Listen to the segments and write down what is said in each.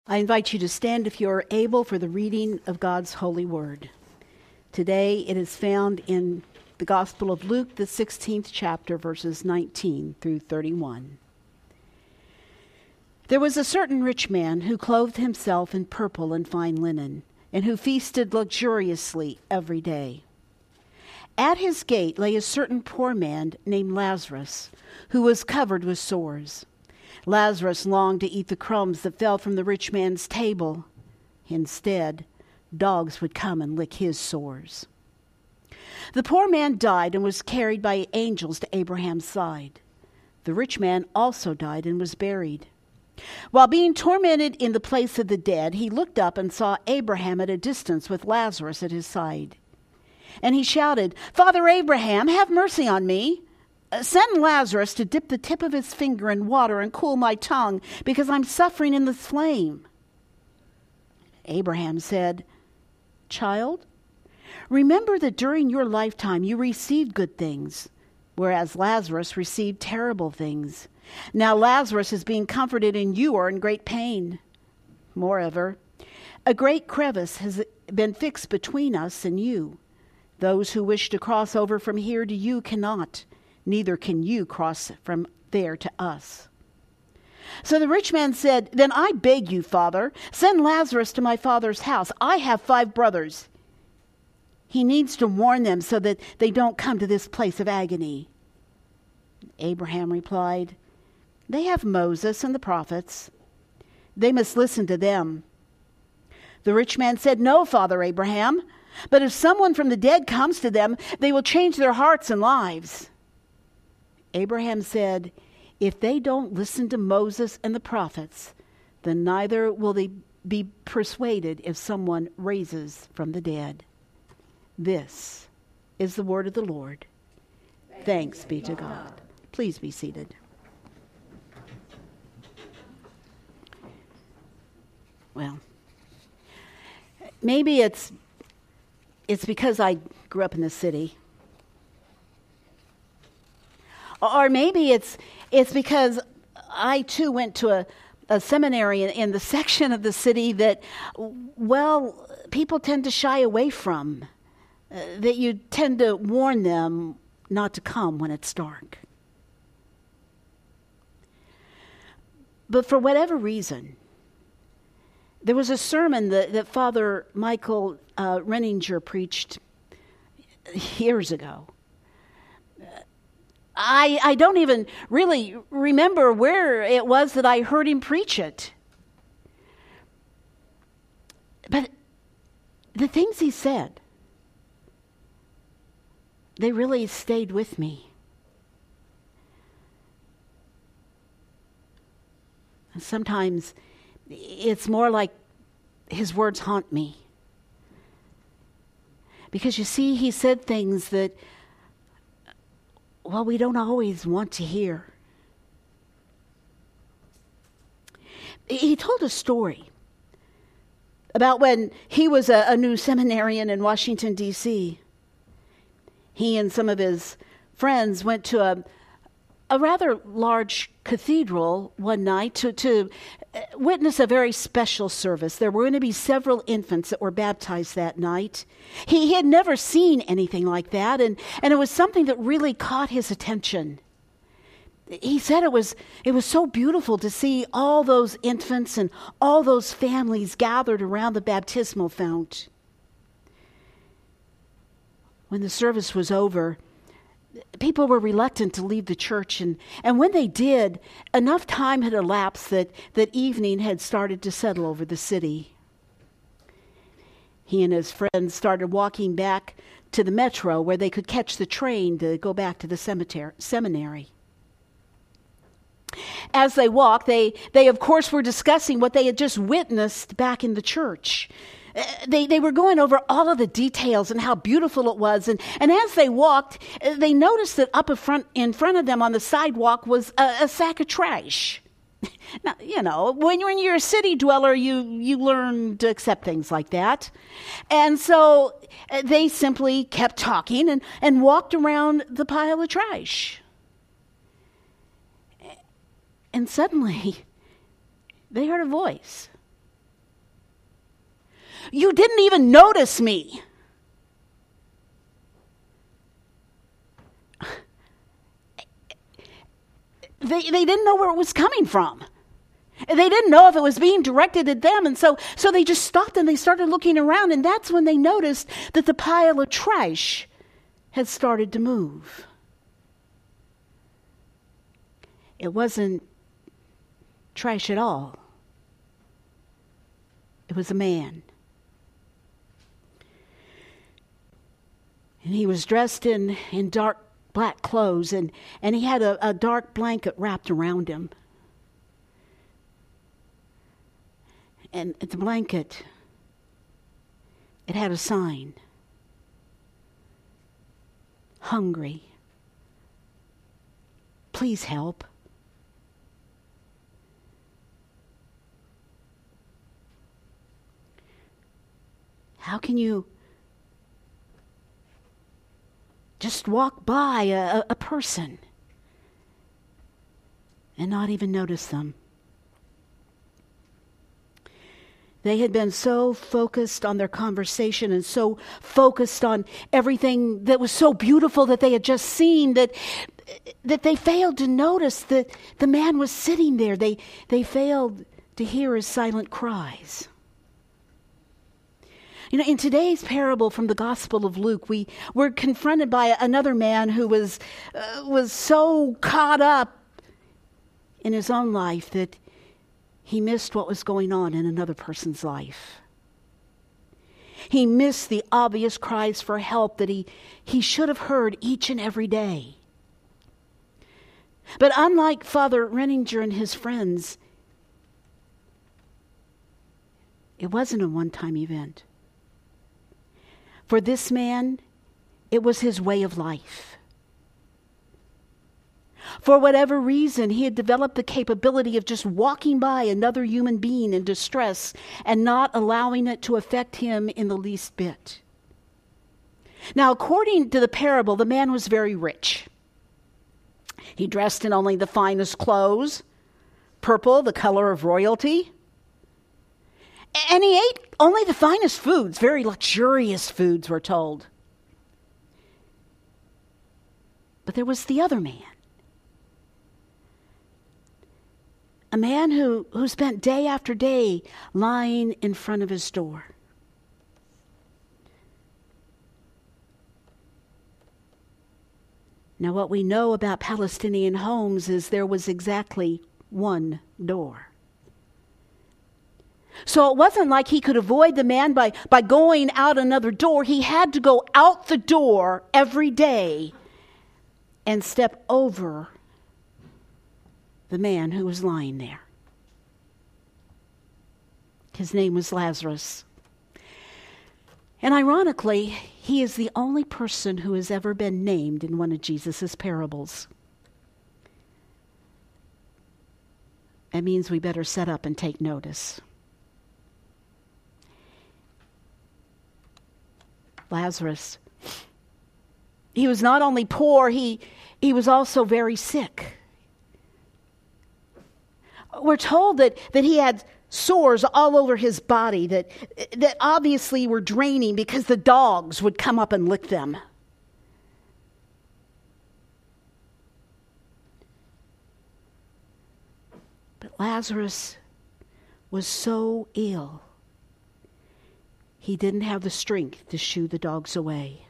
I invite you to stand if you are able for the reading of God's holy word. Today it is found in the Gospel of Luke, the 16th chapter, verses 19 through 31. There was a certain rich man who clothed himself in purple and fine linen, and who feasted luxuriously every day. At his gate lay a certain poor man named Lazarus, who was covered with sores. Lazarus longed to eat the crumbs that fell from the rich man's table. Instead, dogs would come and lick his sores. The poor man died and was carried by angels to Abraham's side. The rich man also died and was buried. While being tormented in the place of the dead, he looked up and saw Abraham at a distance with Lazarus at his side. And he shouted, "Father Abraham, have mercy on me. Send Lazarus to dip the tip of his finger in water and cool my tongue, because I'm suffering in the flame." Abraham said, "Child, remember that during your lifetime you received good things, whereas Lazarus received terrible things. Now Lazarus is being comforted and you are in great pain. Moreover, a great crevice has been fixed between us and you. Those who wish to cross over from here to you cannot, neither can you cross from there to us." So the rich man said, "Then I beg you, Father, send Lazarus to my father's house. I have 5 brothers. He needs to warn them so that they don't come to this place of agony." Abraham replied, "They have Moses and the prophets. They must listen to them." The rich man said, "No, Father Abraham, but if someone from the dead comes to them, they will change their hearts and lives." Abraham said, "If they don't listen to Moses and the prophets, then neither will they be persuaded if someone raises from the dead." This is the word of the Lord. Thanks be to God. Please be seated. Well, maybe it's because I grew up in the city. Or maybe it's because I too went to a seminary in the section of the city that, well, people tend to shy away from. That you tend to warn them not to come when it's dark. But for whatever reason, there was a sermon that Father Michael Renninger preached years ago. I don't even really remember where it was that I heard him preach it. But the things he said, they really stayed with me. And sometimes it's more like his words haunt me. Because you see, he said things that, well, we don't always want to hear. He told a story about when he was a new seminarian in Washington, D.C. He and some of his friends went to a rather large cathedral one night to witness a very special service. There were going to be several infants that were baptized that night. He had never seen anything like that, and it was something that really caught his attention. He said it was so beautiful to see all those infants and all those families gathered around the baptismal fount. When the service was over, people were reluctant to leave the church, and when they did, enough time had elapsed that evening had started to settle over the city. He and his friends started walking back to the metro where they could catch the train to go back to the seminary. As they walked, they of course were discussing what they had just witnessed back in the church. They were going over all of the details and how beautiful it was. And as they walked, they noticed that up in front of them on the sidewalk was a sack of trash. Now, you know, when you're a city dweller, you learn to accept things like that. And so they simply kept talking and walked around the pile of trash. And suddenly, they heard a voice You didn't even notice me. They didn't know where it was coming from. They didn't know if it was being directed at them. And so they just stopped and they started looking around. And that's when they noticed that the pile of trash had started to move. It wasn't trash at all. It was a man. And he was dressed in dark black clothes, and he had a dark blanket wrapped around him. And the blanket, it had a sign. Hungry. Please help. How can you just walk by a person and not even notice them? They had been so focused on their conversation and so focused on everything that was so beautiful that they had just seen that they failed to notice that the man was sitting there. They failed to hear his silent cries. You know, in today's parable from the Gospel of Luke, we're confronted by another man who was so caught up in his own life that he missed what was going on in another person's life. He missed the obvious cries for help that he should have heard each and every day. But unlike Father Renninger and his friends, it wasn't a one-time event. For this man, it was his way of life. For whatever reason, he had developed the capability of just walking by another human being in distress and not allowing it to affect him in the least bit. Now, according to the parable, the man was very rich. He dressed in only the finest clothes, purple, the color of royalty. And he ate only the finest foods, very luxurious foods, we're told. But there was the other man. A man who spent day after day lying in front of his door. Now, what we know about Palestinian homes is there was exactly one door. So it wasn't like he could avoid the man by going out another door. He had to go out the door every day and step over the man who was lying there. His name was Lazarus. And ironically, he is the only person who has ever been named in one of Jesus' parables. That means we better set up and take notice. Lazarus, he was not only poor, he was also very sick. We're told that he had sores all over his body that obviously were draining because the dogs would come up and lick them. But Lazarus was so ill, he didn't have the strength to shoo the dogs away.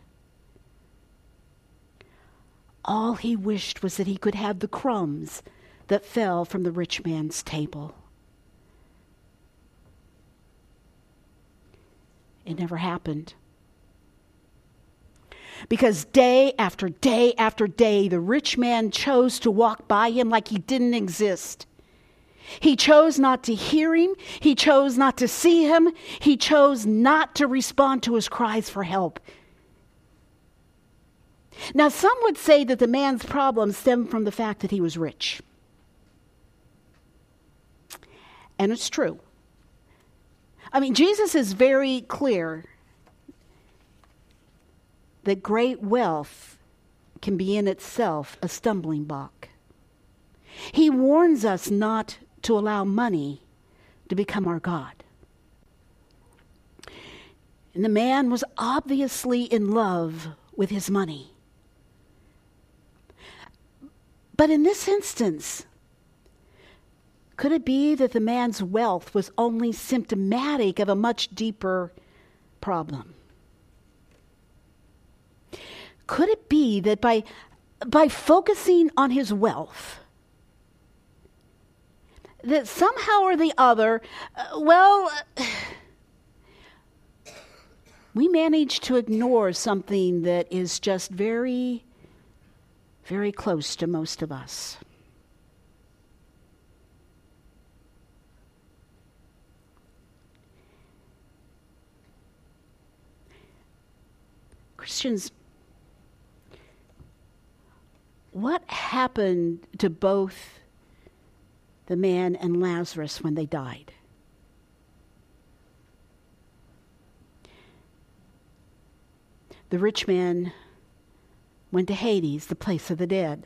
All he wished was that he could have the crumbs that fell from the rich man's table. It never happened. Because day after day after day, the rich man chose to walk by him like he didn't exist. He chose not to hear him. He chose not to see him. He chose not to respond to his cries for help. Now, some would say that the man's problem stemmed from the fact that he was rich. And it's true. I mean, Jesus is very clear that great wealth can be in itself a stumbling block. He warns us not to allow money to become our God. And the man was obviously in love with his money. But in this instance, could it be that the man's wealth was only symptomatic of a much deeper problem? Could it be that by focusing on his wealth, that somehow or the other, we manage to ignore something that is just very, very close to most of us? Christians, what happened to both the man and Lazarus when they died? The rich man went to Hades, the place of the dead.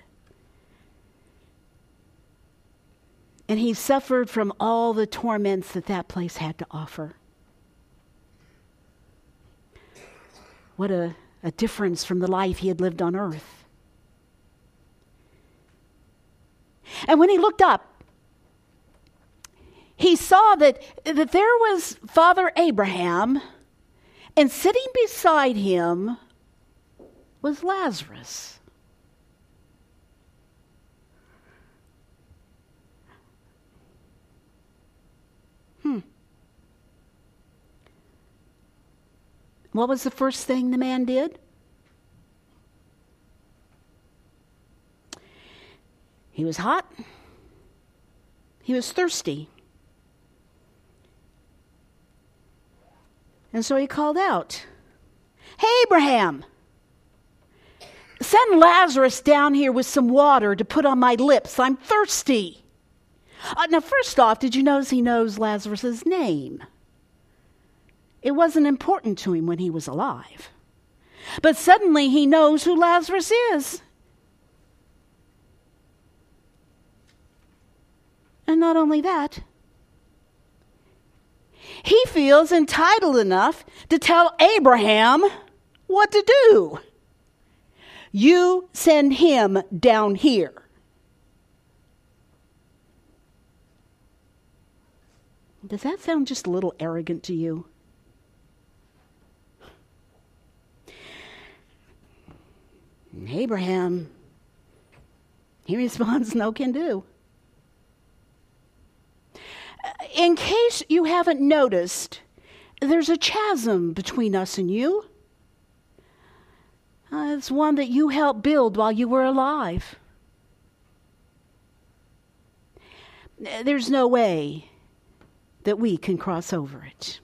And he suffered from all the torments that place had to offer. What a difference from the life he had lived on earth. And when he looked up, he saw that there was Father Abraham, and sitting beside him was Lazarus. What was the first thing the man did? He was hot. He was thirsty. And so he called out, "Hey, Abraham, send Lazarus down here with some water to put on my lips. I'm thirsty." Now, first off, did you notice he knows Lazarus' name? It wasn't important to him when he was alive. But suddenly he knows who Lazarus is. And not only that, he feels entitled enough to tell Abraham what to do. You send him down here. Does that sound just a little arrogant to you? And Abraham, he responds, "No can do." In case you haven't noticed, there's a chasm between us and you. It's one that you helped build while you were alive. There's no way that we can cross over it.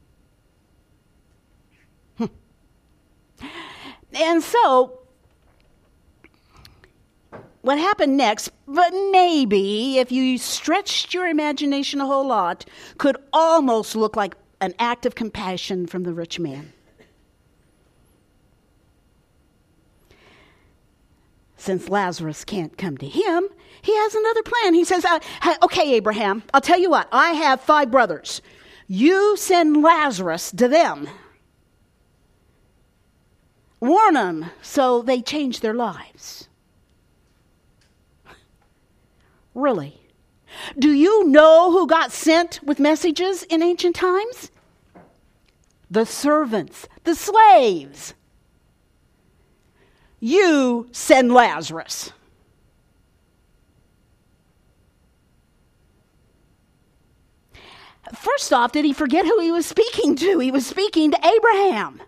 And so, what happened next, but maybe if you stretched your imagination a whole lot, could almost look like an act of compassion from the rich man. Since Lazarus can't come to him, he has another plan. He says, "Okay, Abraham, I'll tell you what. I have 5 brothers. You send Lazarus to them. Warn them so they change their lives." Really? Do you know who got sent with messages in ancient times? The servants, the slaves. You send Lazarus. First off, did he forget who he was speaking to? He was speaking to Abraham.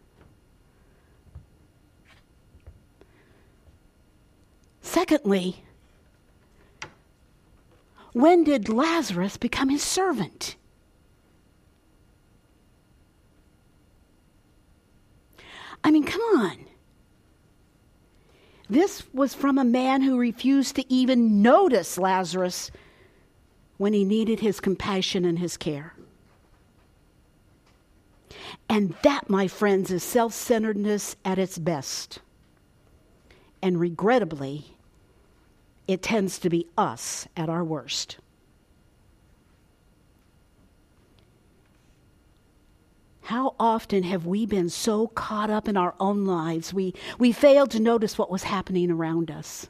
Secondly, when did Lazarus become his servant? I mean, come on. This was from a man who refused to even notice Lazarus when he needed his compassion and his care. And that, my friends, is self-centeredness at its best. And regrettably, it tends to be us at our worst. How often have we been so caught up in our own lives, we failed to notice what was happening around us?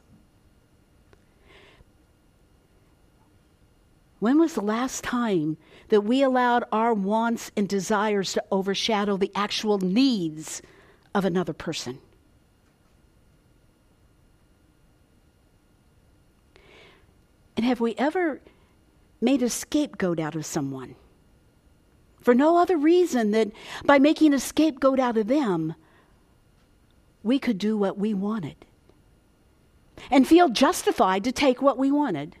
When was the last time that we allowed our wants and desires to overshadow the actual needs of another person? And have we ever made a scapegoat out of someone? For no other reason than by making a scapegoat out of them, we could do what we wanted and feel justified to take what we wanted.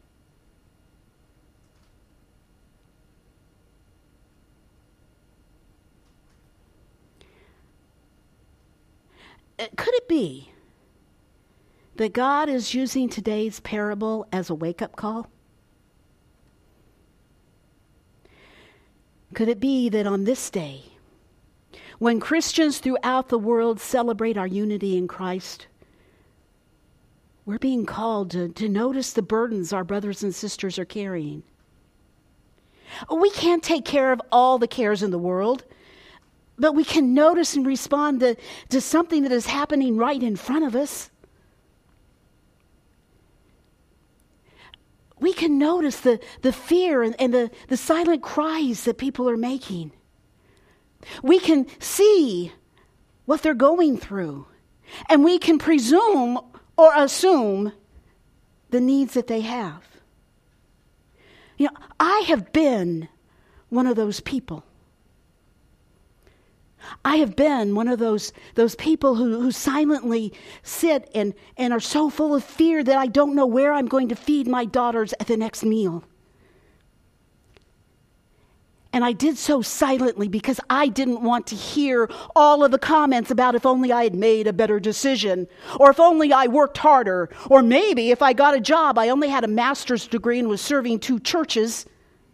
Could it be that God is using today's parable as a wake-up call? Could it be that on this day, when Christians throughout the world celebrate our unity in Christ, we're being called to notice the burdens our brothers and sisters are carrying? We can't take care of all the cares in the world, but we can notice and respond to something that is happening right in front of us. We can notice the fear and the silent cries that people are making. We can see what they're going through, and we can presume or assume the needs that they have. You know, I have been one of those people. I have been one of those people who silently sit and are so full of fear that I don't know where I'm going to feed my daughters at the next meal. And I did so silently because I didn't want to hear all of the comments about if only I had made a better decision, or if only I worked harder, or maybe if I got a job, I only had a master's degree and was serving 2 churches.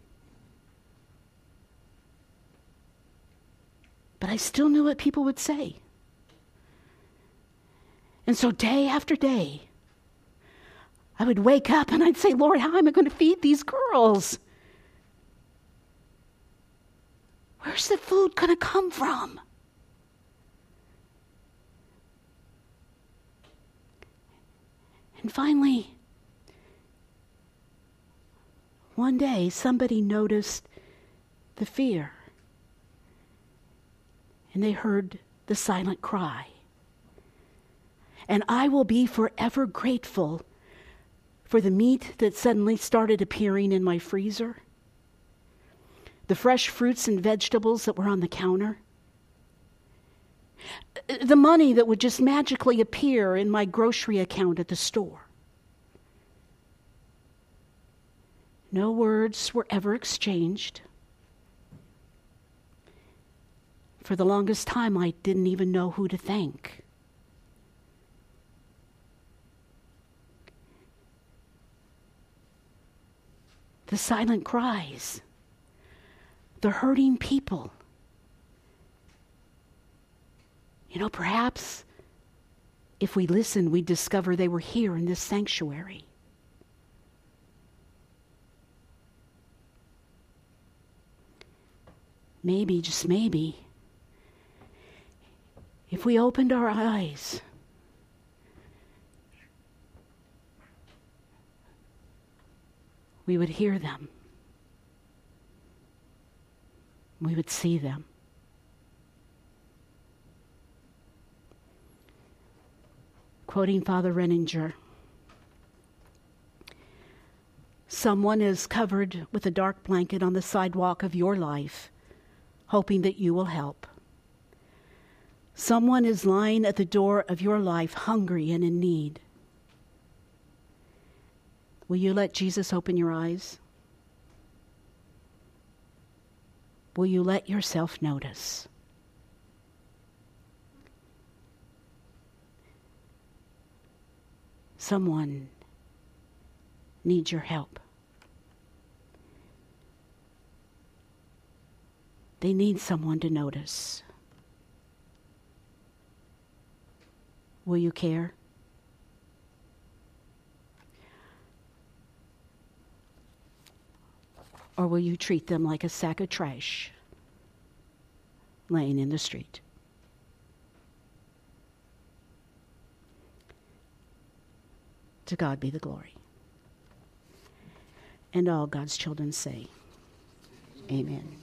But I still knew what people would say. And so day after day, I would wake up and I'd say, Lord, how am I going to feed these girls? Where's the food going to come from? And finally, one day somebody noticed the fear. And they heard the silent cry. And I will be forever grateful for the meat that suddenly started appearing in my freezer, the fresh fruits and vegetables that were on the counter, the money that would just magically appear in my grocery account at the store. No words were ever exchanged. For the longest time, I didn't even know who to thank. The silent cries, the hurting people. You know, perhaps if we listened, we'd discover they were here in this sanctuary. Maybe, just maybe, if we opened our eyes, we would hear them. We would see them. Quoting Father Renninger, someone is covered with a dark blanket on the sidewalk of your life, hoping that you will help. Someone is lying at the door of your life, hungry and in need. Will you let Jesus open your eyes? Will you let yourself notice? Someone needs your help. They need someone to notice. Will you care? Or will you treat them like a sack of trash? laying in the street. To God be the glory. And all God's children say, Amen.